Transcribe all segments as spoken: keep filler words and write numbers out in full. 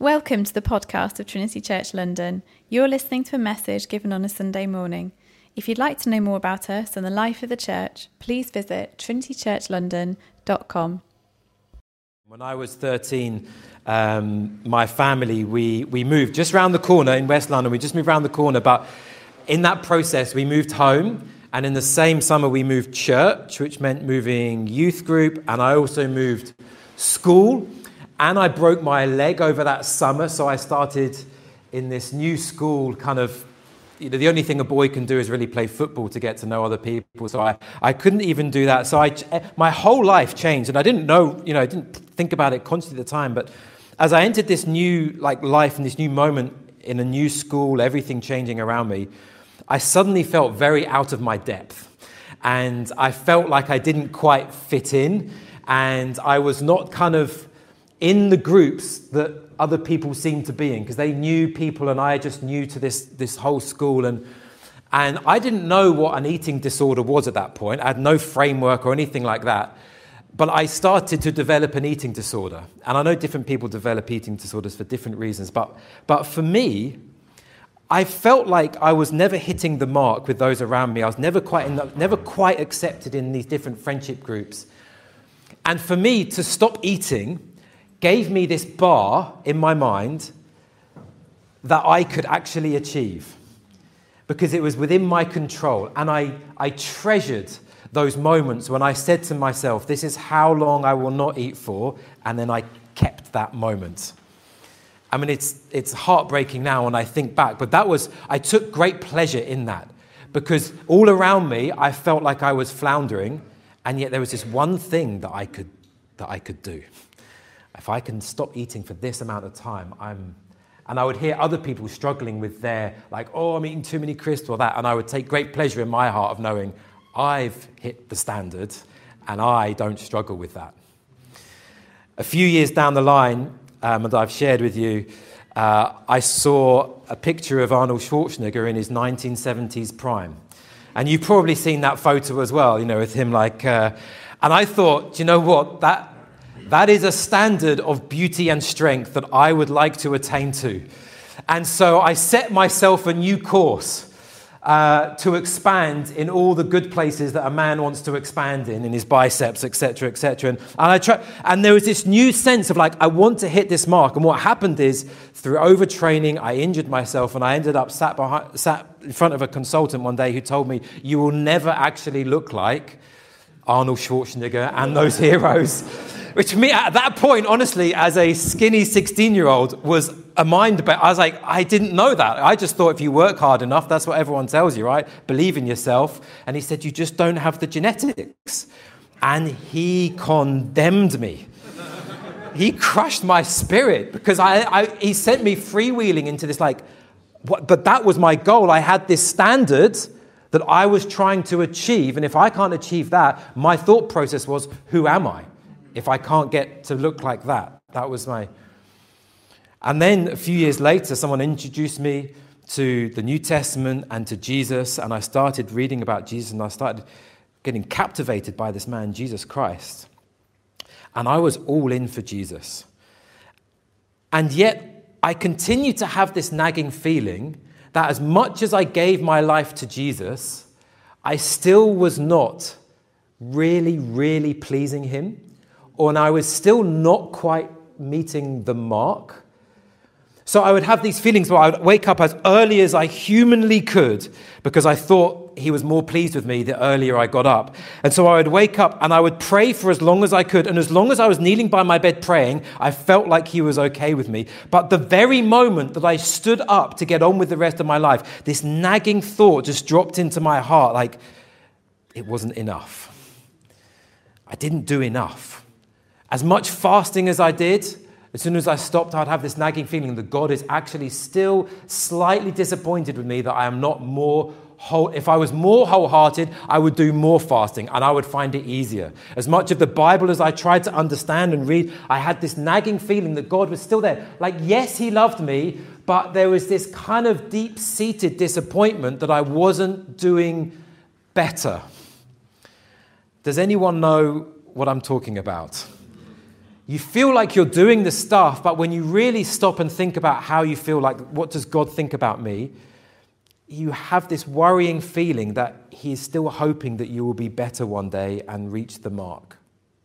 Welcome to the podcast of Trinity Church London. You're listening to a message given on a Sunday morning. If you'd like to know more about us and the life of the church, please visit trinity church london dot com. When I was thirteen, um, my family, we, we moved just around the corner in West London. We just moved around the corner, but in that process, we moved home. And in the same summer, we moved church, which meant moving youth group. And I also moved school. And I broke my leg over that summer, so I started in this new school kind of, you know, the only thing a boy can do is really play football to get to know other people. So I, I couldn't even do that. So I, my whole life changed, and I didn't know, you know, I didn't think about it consciously at the time. But as I entered this new like life and this new moment in a new school, everything changing around me, I suddenly felt very out of my depth. And I felt like I didn't quite fit in, and I was not kind of in the groups that other people seemed to be in, because they knew people and I just knew to this this whole school. And and I didn't know what an eating disorder was at that point. I had no framework or anything like that. But I started to develop an eating disorder. And I know different people develop eating disorders for different reasons. But but for me, I felt like I was never hitting the mark with those around me. I was never quite in the, never quite accepted in these different friendship groups. And for me to stop eating gave me this bar in my mind that I could actually achieve, because it was within my control. And I, I treasured those moments when I said to myself, this is how long I will not eat for, and then I kept that moment. I mean, it's it's heartbreaking now when I think back, but that was, I took great pleasure in that, because all around me, I felt like I was floundering, and yet there was this one thing that I could that I could do. If I can stop eating for this amount of time, I'm... And I would hear other people struggling with their, like, oh, I'm eating too many crisps or that. And I would take great pleasure in my heart of knowing I've hit the standard and I don't struggle with that. A few years down the line, um, and I've shared with you, uh, I saw a picture of Arnold Schwarzenegger in his nineteen seventies prime. And you've probably seen that photo as well, you know, with him like... Uh, and I thought, do you know what, that... That is a standard of beauty and strength that I would like to attain to. And so I set myself a new course uh, to expand in all the good places that a man wants to expand in, in his biceps, et cetera, et cetera. And, and, I try, and there was this new sense of like, I want to hit this mark. And what happened is, through overtraining, I injured myself, and I ended up sat, behind, sat in front of a consultant one day who told me, you will never actually look like Arnold Schwarzenegger and those heroes. Which to me, at that point, honestly, as a skinny sixteen-year-old, was a mind bend. I was like, I didn't know that. I just thought if you work hard enough, that's what everyone tells you, right? Believe in yourself. And he said, you just don't have the genetics. And he condemned me. He crushed my spirit, because I, I, he sent me freewheeling into this, like, what, but that was my goal. I had this standard that I was trying to achieve. And if I can't achieve that, my thought process was, who am I? If I can't get to look like that. That was my... And then a few years later, someone introduced me to the New Testament and to Jesus, and I started reading about Jesus, and I started getting captivated by this man, Jesus Christ. And I was all in for Jesus. And yet, I continued to have this nagging feeling that as much as I gave my life to Jesus, I still was not really, really pleasing him. Or and I was still not quite meeting the mark. So I would have these feelings where I would wake up as early as I humanly could, because I thought he was more pleased with me the earlier I got up. And so I would wake up and I would pray for as long as I could. And as long as I was kneeling by my bed praying, I felt like he was okay with me. But the very moment that I stood up to get on with the rest of my life, this nagging thought just dropped into my heart, like it wasn't enough. I didn't do enough. As much fasting as I did, as soon as I stopped, I'd have this nagging feeling that God is actually still slightly disappointed with me that I am not more whole. If I was more wholehearted, I would do more fasting and I would find it easier. As much of the Bible as I tried to understand and read, I had this nagging feeling that God was still there. Like, yes, he loved me, but there was this kind of deep-seated disappointment that I wasn't doing better. Does anyone know what I'm talking about? You feel like you're doing the stuff, but when you really stop and think about how you feel, like, what does God think about me? You have this worrying feeling that he is still hoping that you will be better one day and reach the mark.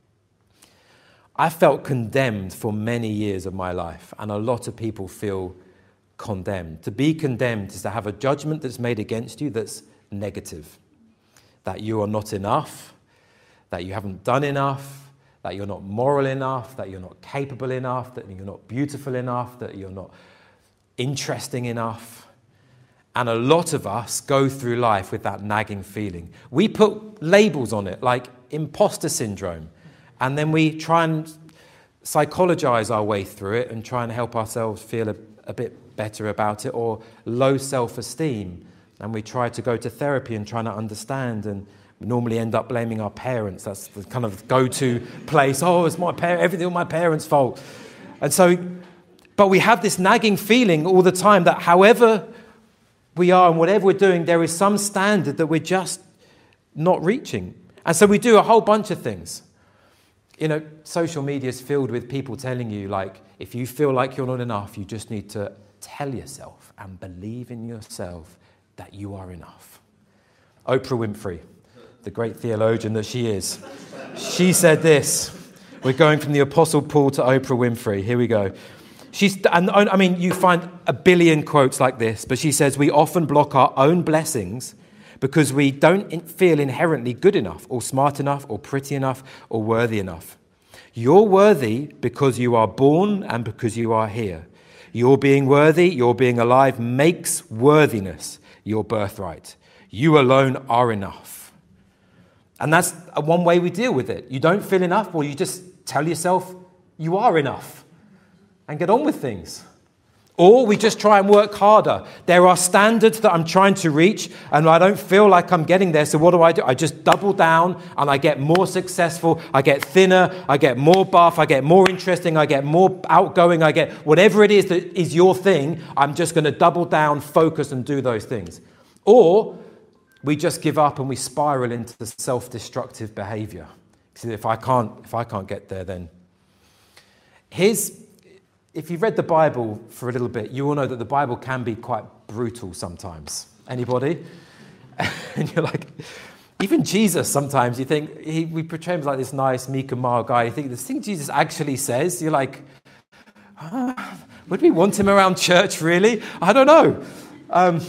I felt condemned for many years of my life, and a lot of people feel condemned. To be condemned is to have a judgment that's made against you that's negative, that you are not enough, that you haven't done enough, that you're not moral enough, that you're not capable enough, that you're not beautiful enough, that you're not interesting enough. And a lot of us go through life with that nagging feeling. We put labels on it, like imposter syndrome, and then we try and psychologize our way through it and try and help ourselves feel a, a bit better about it, or low self-esteem, and we try to go to therapy and try to understand, and we normally end up blaming our parents. That's the kind of go-to place. Oh, it's my parents, everything my parents' fault. And so, but we have this nagging feeling all the time that however we are and whatever we're doing, there is some standard that we're just not reaching. And so we do a whole bunch of things. You know, social media is filled with people telling you, like, if you feel like you're not enough, you just need to tell yourself and believe in yourself that you are enough. Oprah Winfrey, the great theologian that she is, she said this. We're going from the Apostle Paul to Oprah Winfrey. Here we go. She's, and I mean, you find a billion quotes like this, but she says, we often block our own blessings because we don't feel inherently good enough or smart enough or pretty enough or worthy enough. You're worthy because you are born and because you are here. Your being worthy, your being alive makes worthiness your birthright. You alone are enough. And that's one way we deal with it. You don't feel enough, well, you just tell yourself you are enough and get on with things. Or we just try and work harder. There are standards that I'm trying to reach and I don't feel like I'm getting there. So what do I do? I just double down and I get more successful. I get thinner. I get more buff. I get more interesting. I get more outgoing. I get whatever it is that is your thing. I'm just going to double down, focus and do those things. Or we just give up and we spiral into the self-destructive behavior. So if I can't, if I can't get there, then here's... If you've read the Bible for a little bit, you all know that the Bible can be quite brutal sometimes. Anybody? And you're like, even Jesus sometimes, you think, he, we portray him as like this nice, meek and mild guy. You think, the thing Jesus actually says, you're like, ah, would we want him around church, really? I don't know. Um,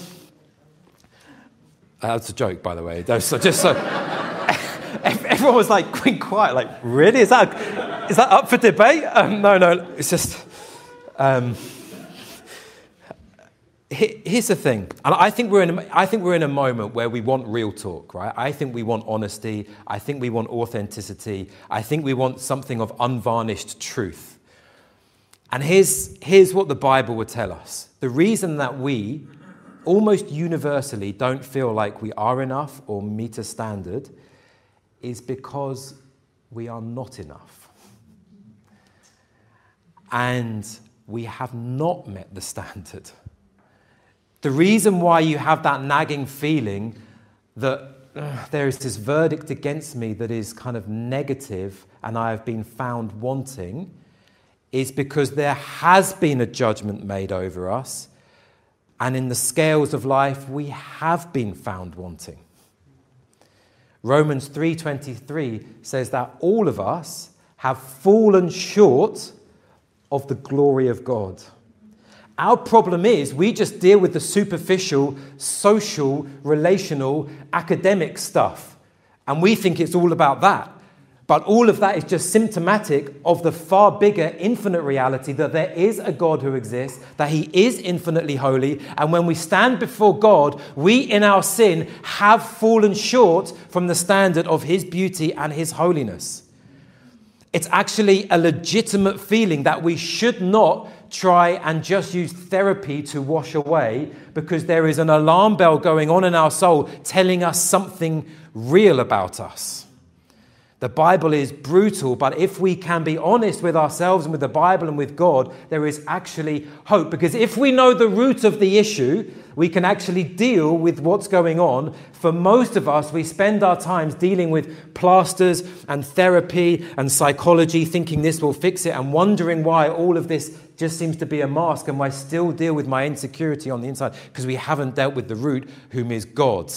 that's a joke, by the way. So just so... Everyone was like, quiet, like, really? Is that, is that up for debate? Um, no, no, it's just... Um, here's the thing, and I think we're in a, I think we're in a moment where we want real talk, right? I think we want honesty. I think we want authenticity. I think we want something of unvarnished truth. And here's, here's what the Bible would tell us. The reason that we almost universally don't feel like we are enough or meet a standard is because we are not enough. And we have not met the standard. The reason why you have that nagging feeling that uh, there is this verdict against me that is kind of negative and I have been found wanting is because there has been a judgment made over us, and in the scales of life we have been found wanting. Romans three twenty-three says that all of us have fallen short of the glory of God. Our problem is we just deal with the superficial, social, relational, academic stuff. And we think it's all about that. But all of that is just symptomatic of the far bigger, infinite reality that there is a God who exists, that he is infinitely holy. And when we stand before God, we in our sin have fallen short from the standard of his beauty and his holiness. It's actually a legitimate feeling that we should not try and just use therapy to wash away, because there is an alarm bell going on in our soul telling us something real about us. The Bible is brutal, but if we can be honest with ourselves and with the Bible and with God, there is actually hope. Because if we know the root of the issue, we can actually deal with what's going on. For most of us, we spend our times dealing with plasters and therapy and psychology, thinking this will fix it, and wondering why all of this just seems to be a mask, and why I still deal with my insecurity on the inside, because we haven't dealt with the root, whom is God.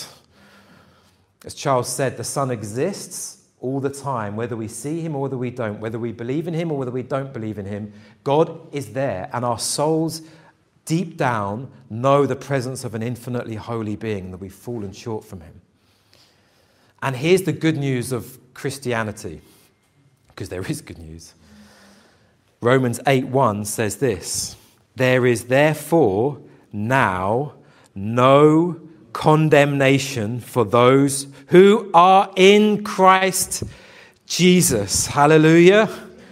As Charles said, the Son exists all the time, whether we see him or whether we don't, whether we believe in him or whether we don't believe in him. God is there, and our souls deep down know the presence of an infinitely holy being, that we've fallen short from him. And here's the good news of Christianity, because there is good news. Romans eight one says this: there is therefore now no condemnation for those who are in Christ Jesus. Hallelujah.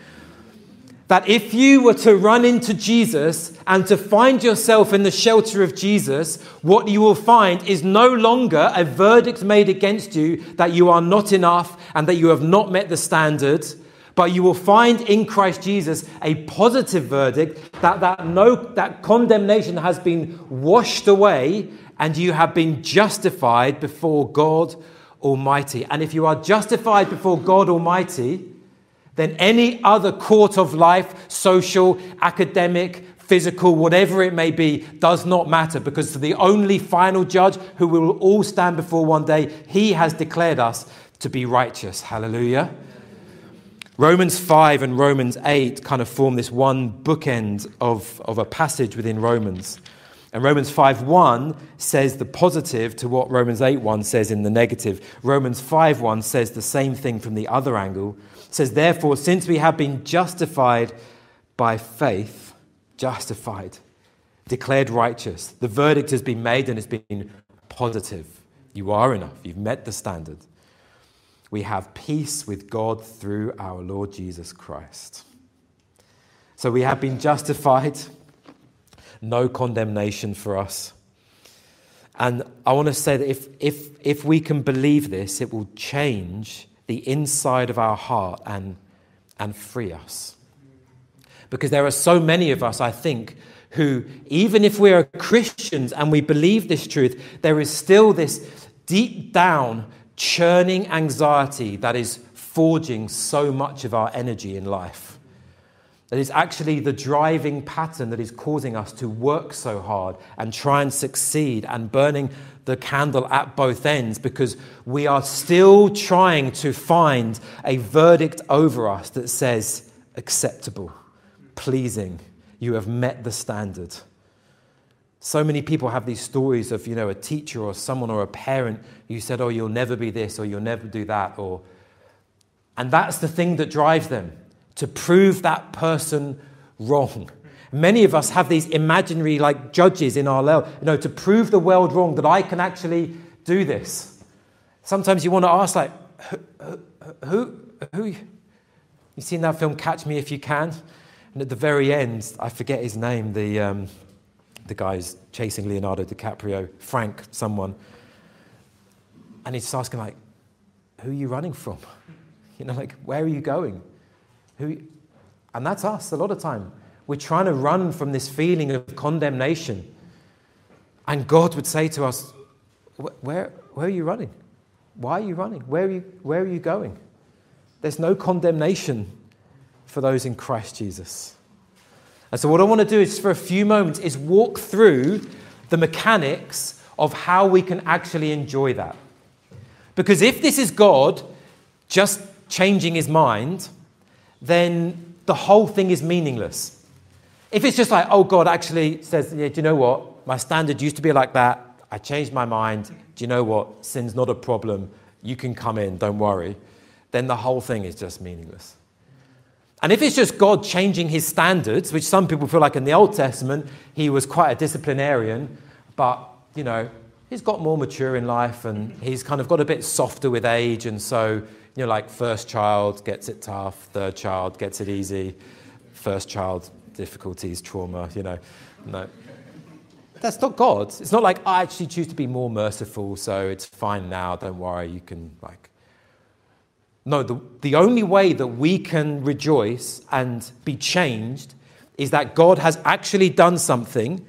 That if you were to run into Jesus and to find yourself in the shelter of Jesus, what you will find is no longer a verdict made against you that you are not enough and that you have not met the standard, but you will find in Christ Jesus a positive verdict that that no that condemnation has been washed away, and you have been justified before God Almighty. And if you are justified before God Almighty, then any other court of life, social, academic, physical, whatever it may be, does not matter, because the only final judge who we will all stand before one day, he has declared us to be righteous. Hallelujah. Romans five and Romans eight kind of form this one bookend of, of a passage within Romans. And Romans five one says the positive to what Romans eight one says in the negative. Romans five one says the same thing from the other angle. It says, therefore, since we have been justified by faith, justified, declared righteous, the verdict has been made and it's been positive. You are enough. You've met the standard. We have peace with God through our Lord Jesus Christ. So we have been justified. No condemnation for us. And I want to say that if, if, if we can believe this, it will change the inside of our heart and, and free us. Because there are so many of us, I think, who, even if we are Christians and we believe this truth, there is still this deep down churning anxiety that is forging so much of our energy in life. That is actually the driving pattern that is causing us to work so hard and try and succeed, and burning the candle at both ends, because we are still trying to find a verdict over us that says acceptable, pleasing, you have met the standard. So many people have these stories of, you know, a teacher or someone or a parent who said, oh, you'll never be this or you'll never do that. or, And that's the thing that drives them, to prove that person wrong. Many of us have these imaginary like judges in our world, you know, to prove the world wrong, that I can actually do this. Sometimes you want to ask, like, who, who, who? You've seen that film Catch Me If You Can? And at the very end, I forget his name, the um, the guy's chasing Leonardo DiCaprio, Frank, someone. And he's just asking, like, who are you running from? You know, like, where are you going? Who? And that's us a lot of time. We're trying to run from this feeling of condemnation. And God would say to us, where, where are you running? Why are you running? Where are you, where are you going? There's no condemnation for those in Christ Jesus. And so what I want to do is, for a few moments, is walk through the mechanics of how we can actually enjoy that. Because if this is God just changing his mind, then the whole thing is meaningless. If it's just like, oh, God actually says, yeah, do you know what? My standard used to be like that. I changed my mind. Do you know what? Sin's not a problem. You can come in. Don't worry. Then the whole thing is just meaningless. And if it's just God changing his standards, which some people feel like in the Old Testament, he was quite a disciplinarian, but, you know, he's got more mature in life and he's kind of got a bit softer with age. And so, you know, like first child gets it tough, third child gets it easy, first child difficulties, trauma, you know. No. That's not God. It's not like, I actually choose to be more merciful, so it's fine now, don't worry, you can, like... No, the, the only way that we can rejoice and be changed is that God has actually done something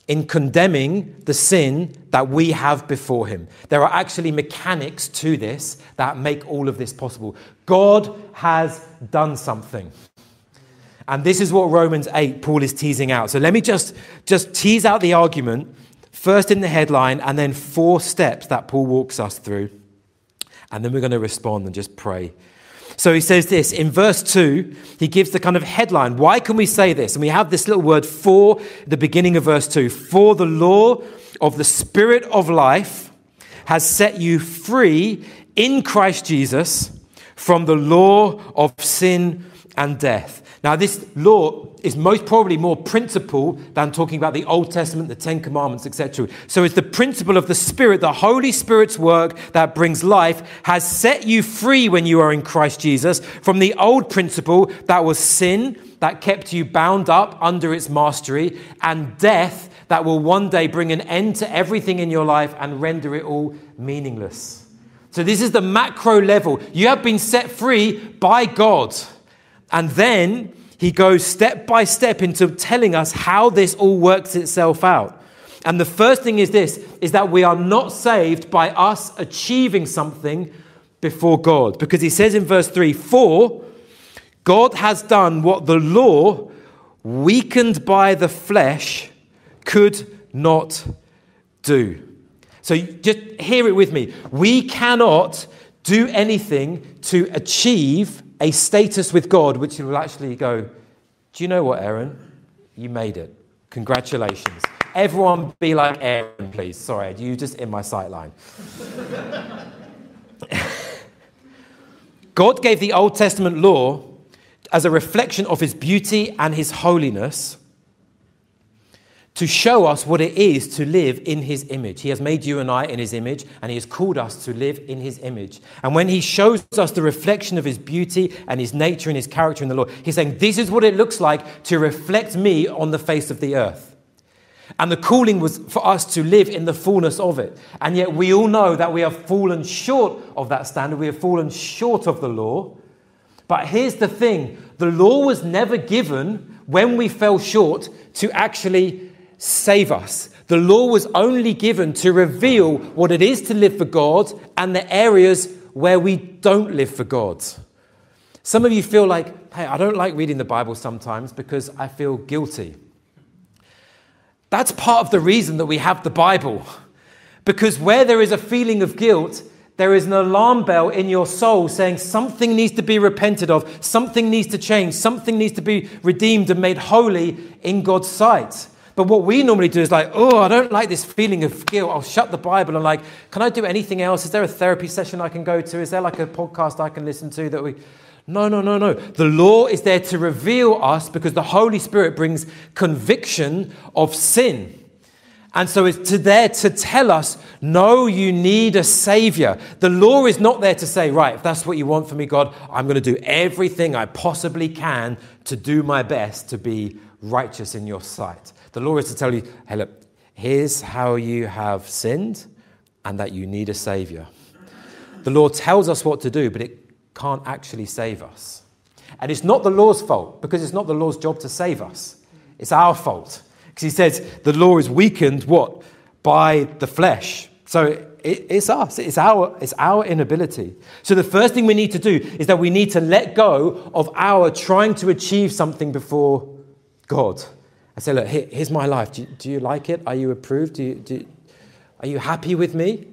in condemning the sin that we have before him. There are actually mechanics to this that make all of this possible. God has done something. And this is what Romans eight, Paul is teasing out. So let me just, just tease out the argument, first in the headline, and then four steps that Paul walks us through. And then we're going to respond and just pray. So he says this, in verse two, he gives the kind of headline. Why can we say this? And we have this little word for, the beginning of verse two. For the law of the Spirit of life has set you free in Christ Jesus from the law of sin and death. Now, this law is most probably more principle than talking about the Old Testament, the Ten Commandments, et cetera. So it's the principle of the Spirit, the Holy Spirit's work that brings life, has set you free when you are in Christ Jesus from the old principle that was sin, that kept you bound up under its mastery, and death that will one day bring an end to everything in your life and render it all meaningless. So this is the macro level. You have been set free by God. And then he goes step by step into telling us how this all works itself out. And the first thing is this, is that we are not saved by us achieving something before God. Because he says in verse three, for God has done what the law, weakened by the flesh, could not do. So just hear it with me. We cannot do anything to achieve a status with God, which will actually go, do you know what, Aaron? You made it. Congratulations. Everyone be like Aaron, please. Sorry, you just in my sight line. God gave the Old Testament law as a reflection of his beauty and his holiness to show us what it is to live in his image. He has made you and I in his image, and he has called us to live in his image. And when he shows us the reflection of his beauty and his nature and his character in the Lord, he's saying, this is what it looks like to reflect me on the face of the earth. And the calling was for us to live in the fullness of it. And yet we all know that we have fallen short of that standard. We have fallen short of the law. But here's the thing. The law was never given when we fell short to actually save us. The law was only given to reveal what it is to live for God and the areas where we don't live for God. Some of you feel like, hey, I don't like reading the Bible sometimes because I feel guilty. That's part of the reason that we have the Bible. Because where there is a feeling of guilt, there is an alarm bell in your soul saying something needs to be repented of, something needs to change, something needs to be redeemed and made holy in God's sight. But what we normally do is like, oh, I don't like this feeling of guilt. I'll shut the Bible and like, can I do anything else? Is there a therapy session I can go to? Is there like a podcast I can listen to that we... No, no, no, no. The law is there to reveal us because the Holy Spirit brings conviction of sin. And so it's to there to tell us, no, you need a savior. The law is not there to say, right, if that's what you want from me, God, I'm going to do everything I possibly can to do my best to be righteous in your sight. The law is to tell you, hey, look, here's how you have sinned and that you need a savior. The law tells us what to do, but it can't actually save us. And it's not the law's fault, because it's not the law's job to save us. It's our fault. Because he says the law is weakened, what? By the flesh. So it, it's us. It's our, it's our inability. So the first thing we need to do is that we need to let go of our trying to achieve something before God. I say, look, here, here's my life. Do you, do you like it? Are you approved? Do you, do, are you happy with me?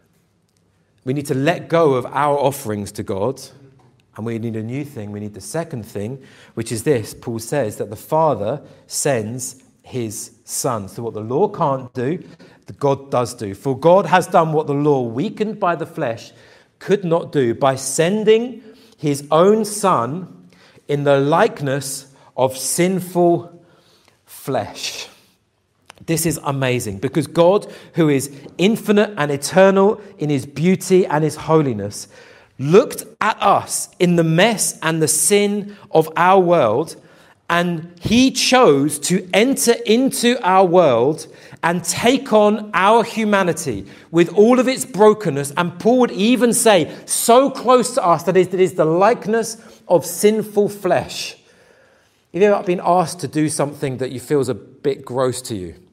We need to let go of our offerings to God. And we need a new thing. We need the second thing, which is this. Paul says that the Father sends his Son. So what the law can't do, the God does do. For God has done what the law, weakened by the flesh, could not do by sending his own Son in the likeness of sinful flesh. This is amazing because God, who is infinite and eternal in his beauty and his holiness, looked at us in the mess and the sin of our world, and he chose to enter into our world and take on our humanity with all of its brokenness. And Paul would even say, so close to us that it is the likeness of sinful flesh. Have you ever been asked to do something that you feel is a bit gross to you?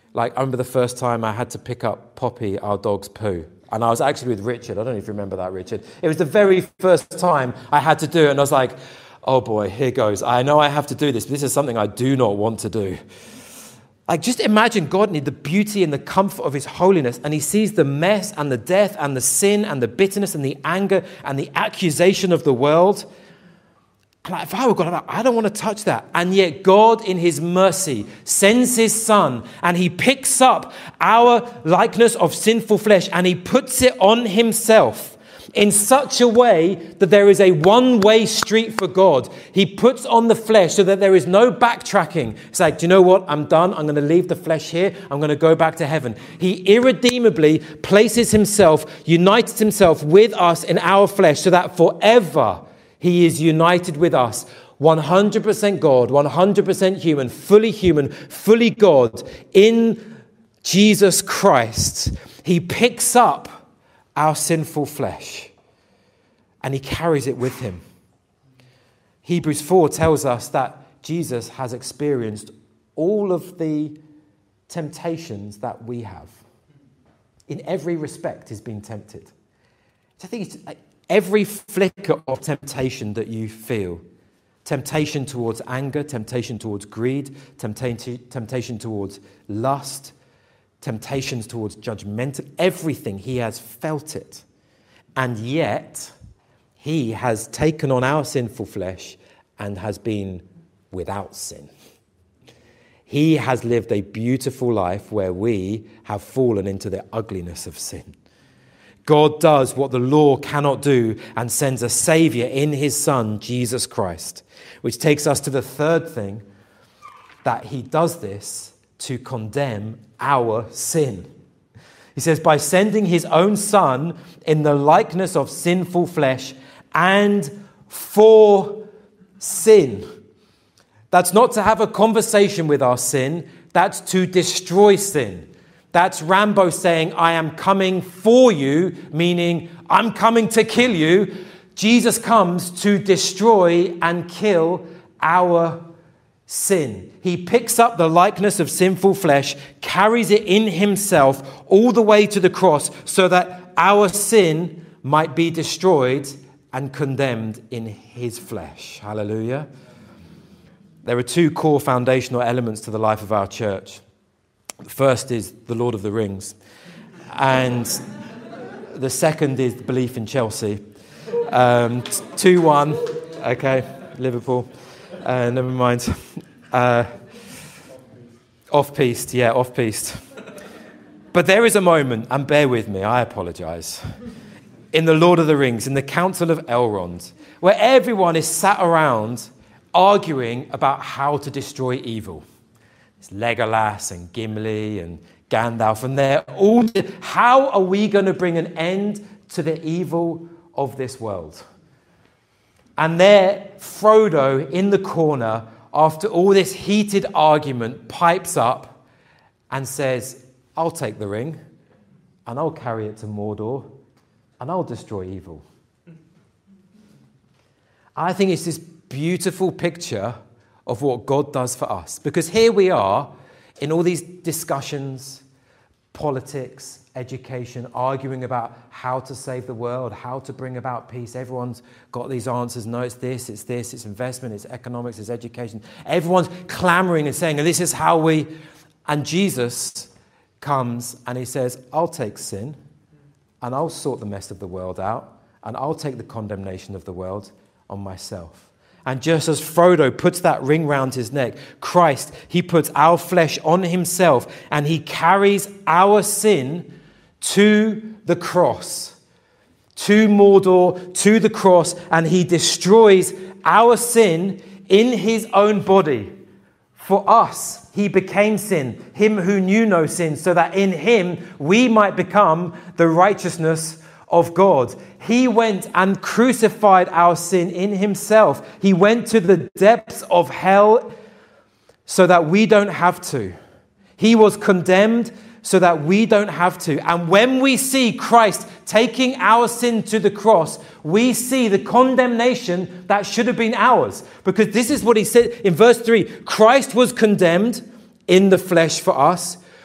Like, I remember the first time I had to pick up Poppy, our dog's poo. And I was actually with Richard. I don't know if you remember that, Richard. It was the very first time I had to do it. And I was like, oh boy, here goes. I know I have to do this, but this is something I do not want to do. Like, just imagine God need the beauty and the comfort of his holiness, and he sees the mess and the death and the sin and the bitterness and the anger and the accusation of the world. And like, if I were God, I don't want to touch that. And yet God, in his mercy, sends his son, and he picks up our likeness of sinful flesh and he puts it on himself in such a way that there is a one-way street for God. He puts on the flesh so that there is no backtracking. It's like, do you know what? I'm done. I'm going to leave the flesh here. I'm going to go back to heaven. He irredeemably places himself, unites himself with us in our flesh so that forever he is united with us. one hundred percent God, one hundred percent human, fully human, fully God in Jesus Christ. He picks up our sinful flesh, and he carries it with him. Hebrews four tells us that Jesus has experienced all of the temptations that we have. In every respect, he's been tempted. I think it's like every flicker of temptation that you feel, temptation towards anger, temptation towards greed, temptation, temptation towards lust, temptations towards judgmental, everything, he has felt it. And yet, he has taken on our sinful flesh and has been without sin. He has lived a beautiful life where we have fallen into the ugliness of sin. God does what the law cannot do and sends a Savior in his Son, Jesus Christ, which takes us to the third thing, that he does this to condemn our sin. He says, by sending his own Son in the likeness of sinful flesh and for sin. That's not to have a conversation with our sin. That's to destroy sin. That's Rambo saying, I am coming for you, meaning I'm coming to kill you. Jesus comes to destroy and kill our sin. He picks up the likeness of sinful flesh, carries it in himself all the way to the cross so that our sin might be destroyed and condemned in his flesh. Hallelujah. There are two core foundational elements to the life of our church. The first is the Lord of the Rings. And the second is belief in Chelsea. Um, two one. Okay, Liverpool. Uh, never mind. Uh, off-piste, yeah, off-piste. But there is a moment, and bear with me, I apologise, in the Lord of the Rings, in the Council of Elrond, where everyone is sat around arguing about how to destroy evil. It's Legolas and Gimli and Gandalf, and they're all, how are we going to bring an end to the evil of this world? And there, Frodo in the corner, after all this heated argument, pipes up and says, I'll take the ring and I'll carry it to Mordor and I'll destroy evil. I think it's this beautiful picture of what God does for us. Because here we are in all these discussions, politics, education, arguing about how to save the world, how to bring about peace. Everyone's got these answers. No, it's this, it's this, it's investment, it's economics, it's education. Everyone's clamoring and saying, and this is how we... And Jesus comes and he says, I'll take sin and I'll sort the mess of the world out and I'll take the condemnation of the world on myself. And just as Frodo puts that ring round his neck, Christ, he puts our flesh on himself and he carries our sin to the cross, to Mordor, to the cross, and he destroys our sin in his own body. For us, he became sin, him who knew no sin, so that in him we might become the righteousness of God. He went and crucified our sin in himself. He went to the depths of hell so that we don't have to. He was condemned so that we don't have to. And when we see Christ taking our sin to the cross, we see the condemnation that should have been ours. Because this is what he said in verse three. Christ was condemned in the flesh for us,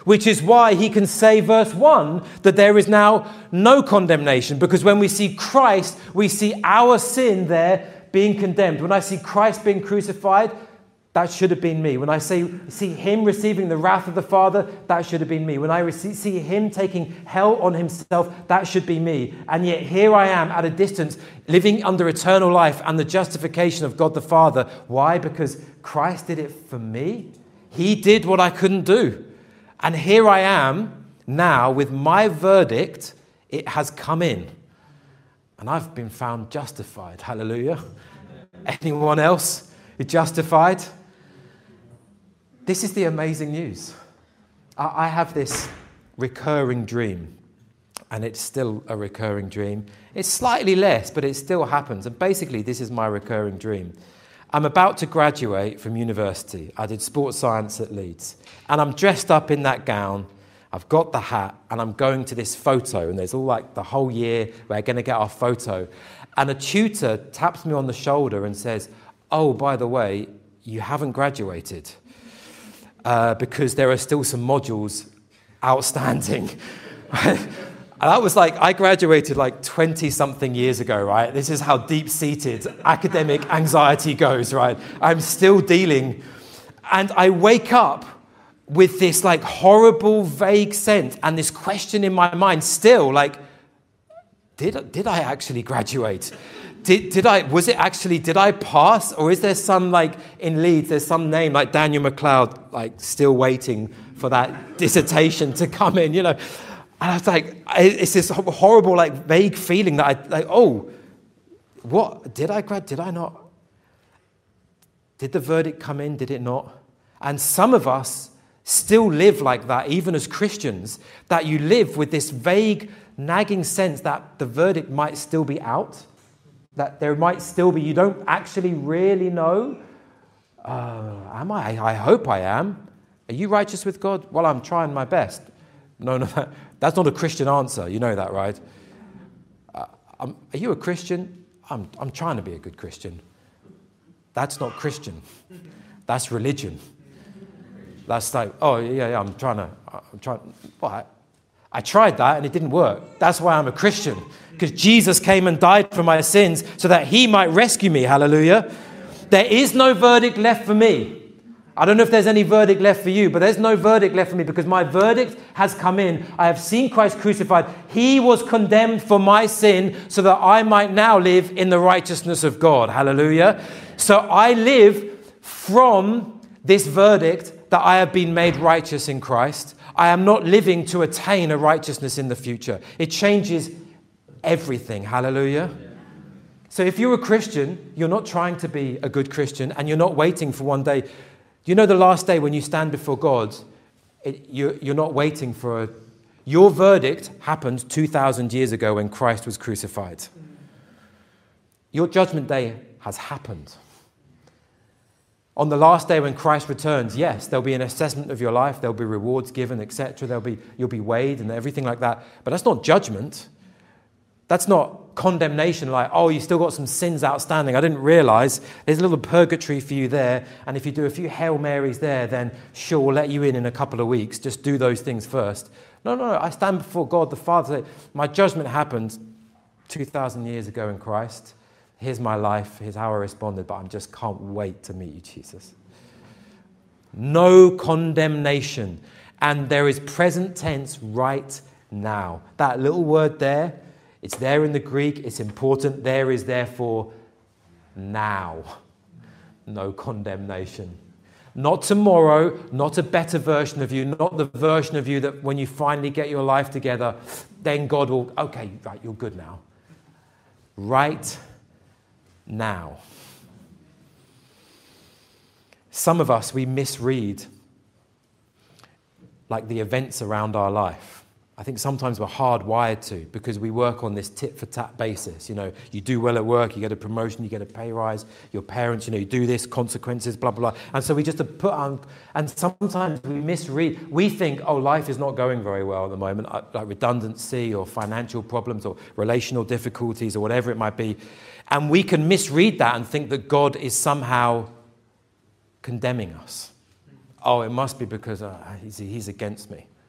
which is why he can say, verse one, that there is now no condemnation, because when we see Christ, we see our sin there being condemned. When I see Christ being crucified, that should have been me. When I say, see him receiving the wrath of the Father, that should have been me. When I receive, see him taking hell on himself, that should be me. And yet here I am at a distance, living under eternal life and the justification of God the Father. Why? Because Christ did it for me. He did what I couldn't do. And here I am now with my verdict. It has come in. And I've been found justified. Hallelujah. Anyone else justified? This is the amazing news. I have this recurring dream, and it's still a recurring dream. It's slightly less, but it still happens. And basically, this is my recurring dream. I'm about to graduate from university. I did sports science at Leeds. And I'm dressed up in that gown. I've got the hat, and I'm going to this photo. And there's all like the whole year, we're going to get our photo. And a tutor taps me on the shoulder and says, oh, by the way, you haven't graduated. Uh, because there are still some modules outstanding. And that was like, I graduated like twenty-something years ago, right? This is how deep-seated academic anxiety goes, right? I'm still dealing. And I wake up with this like horrible, vague sense and this question in my mind still, like, did, did I actually graduate? Did, did I, was it actually, did I pass? Or is there some, like, in Leeds, there's some name like Daniel MacLeod, like, still waiting for that dissertation to come in, you know? And I was like, it's this horrible, like, vague feeling that I, like, oh, what, did I grad, did I not? Did the verdict come in, did it not? And some of us still live like that, even as Christians, that you live with this vague, nagging sense that the verdict might still be out. That there might still be, you don't actually really know. Uh, am I? I hope I am. Are you righteous with God? Well, I'm trying my best. No, no, that, that's not a Christian answer. You know that, right? Uh, are you a Christian? I'm, I'm trying to be a good Christian. That's not Christian. That's religion. That's like, oh, yeah, yeah, I'm trying to, I'm trying, well, I, I tried that and it didn't work. That's why I'm a Christian. Because Jesus came and died for my sins so that he might rescue me. Hallelujah. There is no verdict left for me. I don't know if there's any verdict left for you, but there's no verdict left for me because my verdict has come in. I have seen Christ crucified. He was condemned for my sin so that I might now live in the righteousness of God. Hallelujah. So I live from this verdict that I have been made righteous in Christ. I am not living to attain a righteousness in the future. It changes everything. Hallelujah. Yeah. So if you're a Christian, you're not trying to be a good Christian and you're not waiting for one day. You know the last day when you stand before God, it, you're, you're not waiting for a... Your verdict happened two thousand years ago when Christ was crucified. Your judgment day has happened. On the last day when Christ returns, yes, there'll be an assessment of your life, there'll be rewards given, et cetera. There'll be, you'll be weighed and everything like that. But that's not judgment. That's not condemnation like, oh, you still got some sins outstanding. I didn't realize there's a little purgatory for you there. And if you do a few Hail Marys there, then sure, we'll let you in in a couple of weeks. Just do those things first. No, no, no. I stand before God the Father. My judgment happened two thousand years ago in Christ. Here's my life. Here's how I responded. But I just can't wait to meet you, Jesus. No condemnation. And there is present tense right now. That little word there, it's there in the Greek. It's important. There is therefore now. No condemnation. Not tomorrow, not a better version of you, not the version of you that when you finally get your life together, then God will, okay, right, you're good now. Right now. Some of us, we misread like the events around our life. I think sometimes we're hardwired to because we work on this tit-for-tat basis. You know, you do well at work, you get a promotion, you get a pay rise, your parents, you know, you do this, consequences, blah, blah, blah. And so we just put on, and sometimes we misread. We think, oh, life is not going very well at the moment, like redundancy or financial problems or relational difficulties or whatever it might be. And we can misread that and think that God is somehow condemning us. Oh, it must be because uh, he's, he's against me.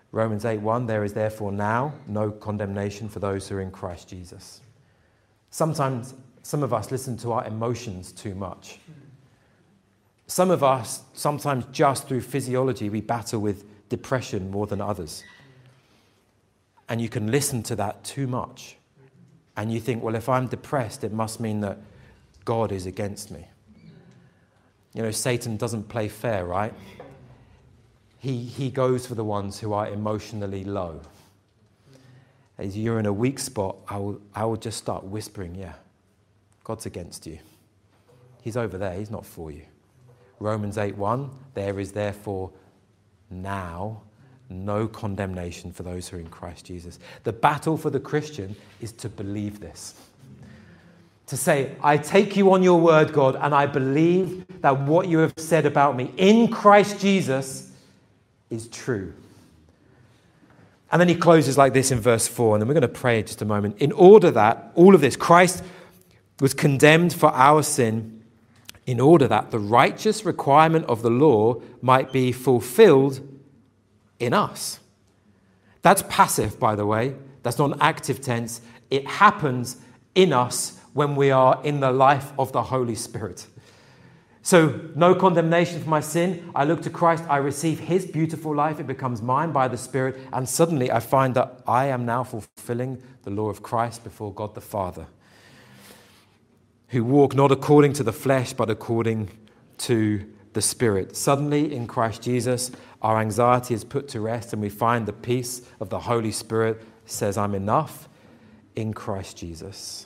Romans eight one, there is therefore now no condemnation for those who are in Christ Jesus. Sometimes some of us listen to our emotions too much. Some of us, sometimes just through physiology, we battle with depression more than others. And you can listen to that too much. And you think, well, if I'm depressed, it must mean that God is against me. You know, Satan doesn't play fair, right? He, he goes for the ones who are emotionally low. As you're in a weak spot, I will, I will just start whispering, yeah, God's against you. He's over there, he's not for you. Romans eight one, there is therefore now no condemnation for those who are in Christ Jesus. The battle for the Christian is to believe this. To say, I take you on your word, God, and I believe that what you have said about me in Christ Jesus is true. And then he closes like this in verse four, and then we're going to pray in just a moment. In order that, all of this, Christ was condemned for our sin, in order that the righteous requirement of the law might be fulfilled in us. That's passive, by the way. That's not an active tense. It happens in us when we are in the life of the Holy Spirit. So, no condemnation for my sin. I look to Christ. I receive his beautiful life. It becomes mine by the Spirit. And suddenly I find that I am now fulfilling the law of Christ before God the Father, who walk not according to the flesh, but according to the Spirit. Suddenly, in Christ Jesus, our anxiety is put to rest, and we find the peace of the Holy Spirit says, I'm enough in Christ Jesus.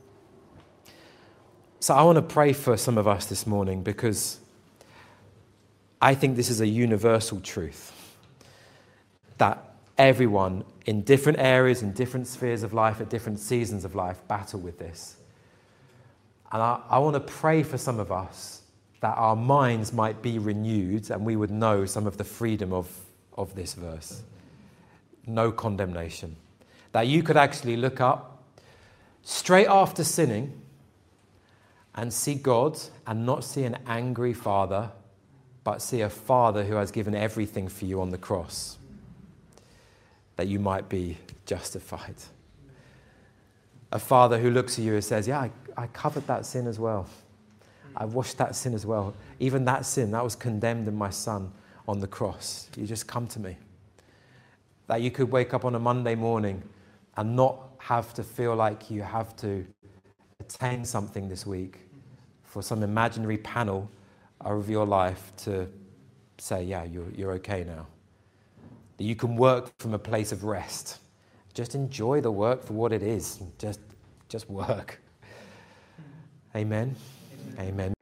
So I want to pray for some of us this morning, because I think this is a universal truth, that everyone in different areas, in different spheres of life, at different seasons of life, battle with this. And I, I want to pray for some of us that our minds might be renewed and we would know some of the freedom of, of this verse. No condemnation. That you could actually look up straight after sinning and see God and not see an angry Father, but see a Father who has given everything for you on the cross, that you might be justified. A Father who looks at you and says, yeah, I, I covered that sin as well. I washed that sin as well. Even that sin, that was condemned in my Son on the cross. You just come to me. That you could wake up on a Monday morning and not have to feel like you have to attain something this week for some imaginary panel of your life to say, yeah, you're, you're okay now. That you can work from a place of rest. Just enjoy the work for what it is. Just, just work. Amen. Amen. Amen.